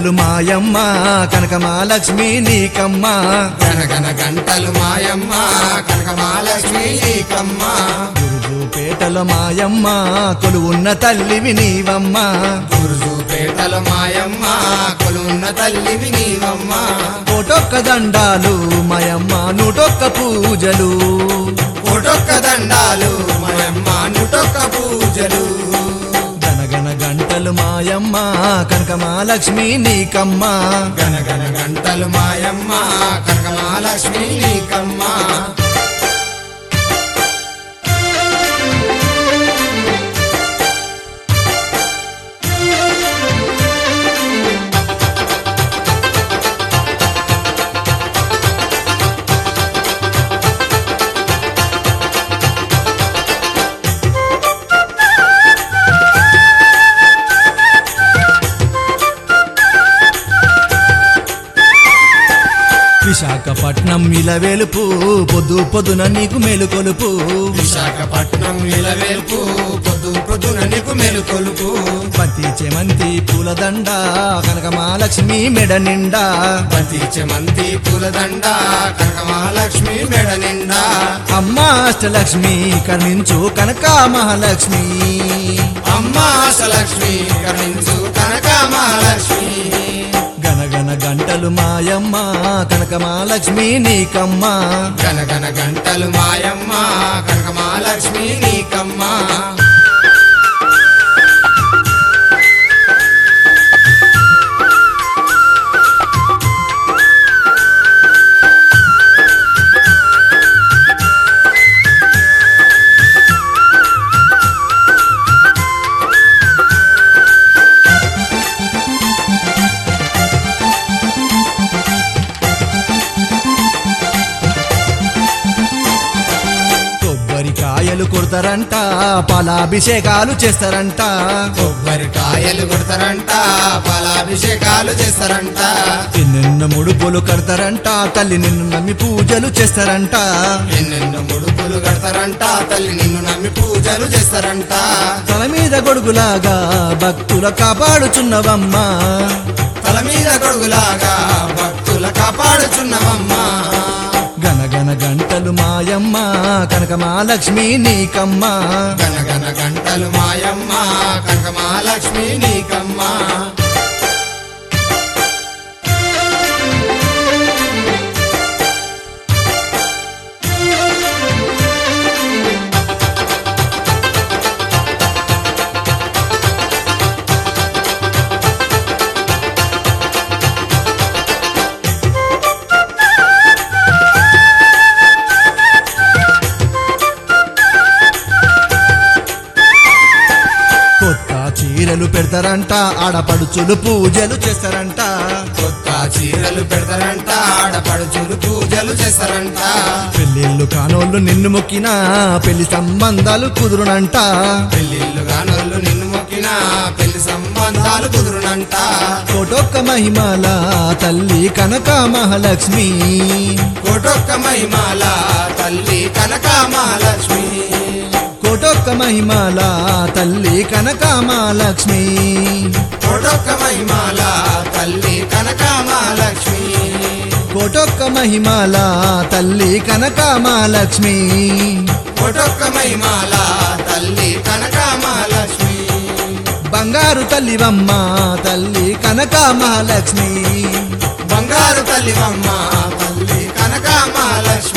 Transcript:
గంటలు మాయమ్మ కనకమహాలక్ష్మి నీకమ్మ గనగన గంటలు మాయమ్మ కనకమహాలక్ష్మి నీకమ్మ గురుజుపేటల మాయమ్మ కొలువున్న తల్లివి నీవమ్మ గురుజుపేటల మాయమ్మ కొలున్న తల్లివి నీవమ్మ కోటొక్క దండాలు మాయమ్మ నూటొక్క పూజలు కోటొక్క దండాలు మాయమ్మ నూటొక్క పూజలు గనగన గంటలు మాయమ్మ కనకమహాలక్ష్మి నీకమ్మ గనగన గంటలు మాయమ్మ కనకమహాలక్ష్మి నీకమ్మ విశాఖపట్నం ఇలవెలుపు పొద్దు పొద్దున నీకు మేలుకొలుపు విశాఖపట్నం ఇలవేల్పు పొద్దు పొద్దున నీకు మేలుకొలుపు పతి చెమంతి పూలదండ కనకమహాలక్ష్మి మెడ నిండా బంతి చెమంతి పూలదండ కనకమహాలక్ష్మి మెడ నిండా అమ్మ అష్టలక్ష్మి కరుణించు కనక మహాలక్ష్మి అమ్మ అష్టలక్ష్మి కరుణించు కనకమహాలక్ష్మి గనగన గంటలు మాయమ్మ కనకమహాలక్ష్మి నీకమ్మ గనగన గంటలు మాయమ్మ కనకమహాలక్ష్మి నీకమ్మ కొబ్బరికాయలు కొడతారంట పాలాభిషేకాలు చేస్తారంట కొబ్బరికాయలు కొడతారంట పాలాభిషేకాలు చేస్తారంట ఎన్నెన్న ముడుపులు కడతారంట తల్లి నిన్ను నమ్మి పూజలు చేస్తారంట ఎన్నెన్నో ముడుపులు కడతారంట తల్లి నిన్ను నమ్మి పూజలు చేస్తారంట తల మీద గొడుగులాగా భక్తుల కాపాడుచున్నవమ్మ తల మీద గొడుగులాగా భక్తుల కాపాడుచున్నవమ్మ గనగన గంటలు మాయమ్మ కనకమహాలక్ష్మి నీకమ్మ గనగన గంటలు మాయమ్మ కనకమహాలక్ష్మి నీకమ్మ కొత్త చీరలు పెడతారంట ఆడపడుచులు పూజలు చేస్తారంట కొత్త చీరలు పెడతారంట ఆడపడుచులు పూజలు చేస్తారంట పెళ్ళిళ్ళు కానోళ్ళు నిన్ను మొక్కినా పెళ్లి సంబంధాలు కుదురునంట పెళ్ళిళ్ళు గానోళ్ళు నిన్ను మొక్కిన పెళ్లి సంబంధాలు కుదురునంట కోటొక్క మహిమాల తల్లి కనక మహాలక్ష్మి కోటొక్క మహిమాల తల్లి కనకమహాలక్ష్మి కోటొక్క మహిమాల తల్లి కనక మహాలక్ష్మి కోటొక్క మహిమాల తల్లి కనకమహాలక్ష్మి కోటొక్క మహిమాల తల్లి కనక మహాలక్ష్మి కోటొక్క మహిమాల తల్లి కనకమహాలక్ష్మి బంగారు తల్లివమ్మ తల్లి కనక మహాలక్ష్మి బంగారు తల్లివమ్మ తల్లి కనకమహాలక్ష్మి